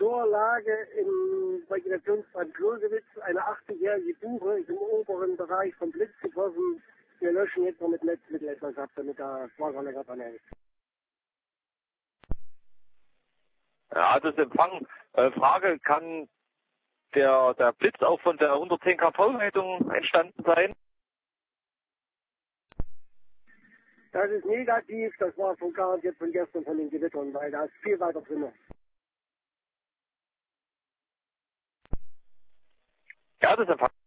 Torlage bei Generationsbad Klosewitz. Eine 80-jährige Buche ist im oberen Bereich vom Blitz getroffen. Wir löschen jetzt noch mit Netzmittel etwas ab, damit da Wasser länger dran hält. Ja, das Empfang. Frage, kann der Blitz auch von der 110 kV-Leitung entstanden sein? Das ist negativ, das war garantiert von gestern von den Gewittern, weil da ist viel weiter drin. Ja, das Empfang.